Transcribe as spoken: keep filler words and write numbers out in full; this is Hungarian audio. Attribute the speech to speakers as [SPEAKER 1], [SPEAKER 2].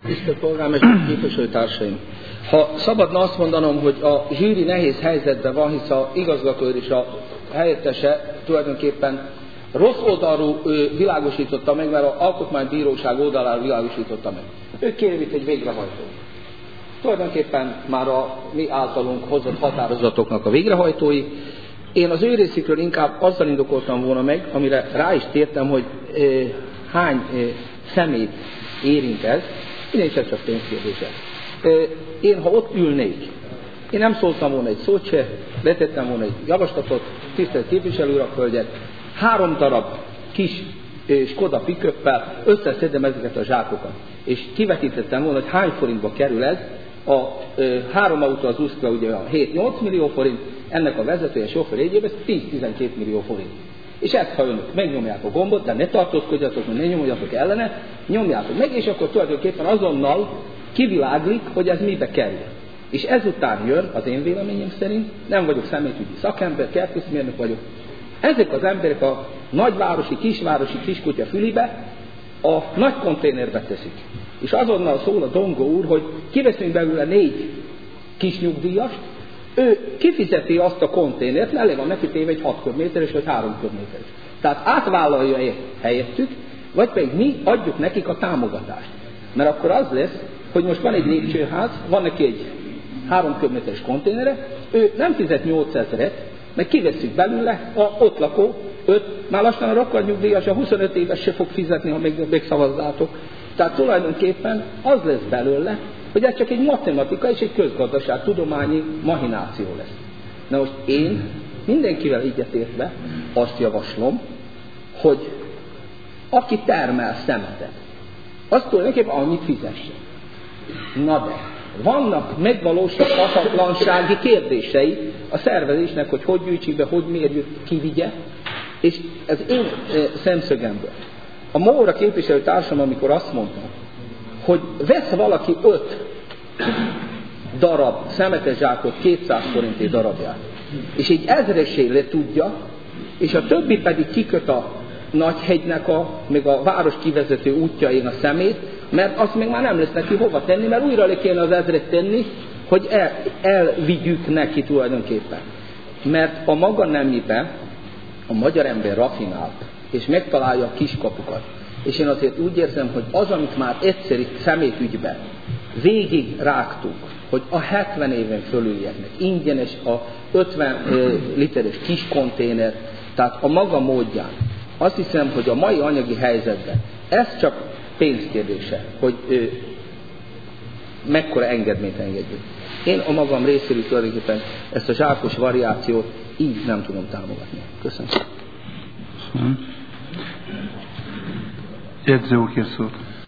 [SPEAKER 1] Tisztelt polgármester, képviselőtársaim! Ha szabadna azt mondanom, hogy a zsűri nehéz helyzetben van, hisz a igazgató és a helyettese tulajdonképpen rossz oldalról világosította meg, mert az alkotmánybíróság oldaláról világosította meg. Ők kérjük itt egy végrehajtó. Tulajdonképpen már a mi általunk hozott határozatoknak a végrehajtói. Én az ő részükről inkább azzal indokoltam volna meg, amire rá is tértem, hogy e, hány e, személyt érint ez, innen is ez csak pénzkérdése. E, én, ha ott ülnék, én nem szóltam volna egy szót se, letettem volna egy javaslatot, tisztelt képviselőurak, hölgyek, három darab kis e, Skoda pick-uppel összeszedem ezeket a zsákokat, és kivetítettem volna, hogy hány forintba kerül ez. A e, három autó az úszka ugye a hét-nyolc millió forint, ennek a vezetője, sofőr egyébben tíz-tizenkét millió forint. És ezt, ha önök megnyomják a gombot, de ne tartózkodjatok, ne nyomjatok ellene, nyomjátok meg, és akkor tulajdonképpen azonnal kiviláglik, hogy ez mibe kerül. És ezután jön, az én véleményem szerint, nem vagyok személyügyi szakember, kertészmérnök vagyok, ezek az emberek a nagyvárosi, kisvárosi kiskutya fülibe a nagy konténerbe teszik. És azonnal szól a Dongó úr, hogy kiveszünk belőle négy kis nyugdíjast, ő kifizeti azt a konténert, mert elég van neki téve egy hat köbméteres vagy három köbméteres. Tehát átvállalja helyettük, vagy pedig mi adjuk nekik a támogatást. Mert akkor az lesz, hogy most van egy lépcsőház, van neki egy három köbméteres konténere, ő nem fizet nyolcezret, meg kivesszük belőle a ott lakó öt, már lassan a rokkantnyugdíjas, a huszonöt éves se fog fizetni, ha még, még szavazzátok. Tehát tulajdonképpen az lesz belőle, hogy ez csak egy matematika és egy közgazdaság tudományi mahináció lesz. Na most én mindenkivel egyetértve azt javaslom, hogy aki termel szemetet, azt tulajdonképpen annyit fizessen. Na de, vannak megvalósíthatatlansági kérdései a szervezésnek, hogy hogy gyűjtsük be, hogy mérjük, ki vigye, és ez én e, szemszögemből. A Móra képviselőtársam, amikor azt mondta, hogy vesz valaki öt darab szemetes zsákot, kétszáz forinti darabját, és egy ezresé le tudja, és a többi pedig kiköt a Nagyhegynek, a, még a város kivezető útjain a szemét, mert azt még már nem lesz neki hova tenni, mert újra le kéne az ezret tenni, hogy el, elvigyük neki tulajdonképpen. Mert a maga nemében a magyar ember rafinált, és megtalálja a kiskapukat. És én azért úgy érzem, hogy az, amit már egyszeri szemétügyben végig rágtunk, hogy a hetven éven fölüljetnek, ingyenes a ötven literes kis konténer, tehát a maga módján. Azt hiszem, hogy a mai anyagi helyzetben ez csak pénzkérdése, hogy ő, mekkora engedményt engedjük. Én a magam részéről tulajdonképpen ezt a zsákos variációt így nem tudom támogatni. Köszönöm.
[SPEAKER 2] Jegyző úr, kér szót.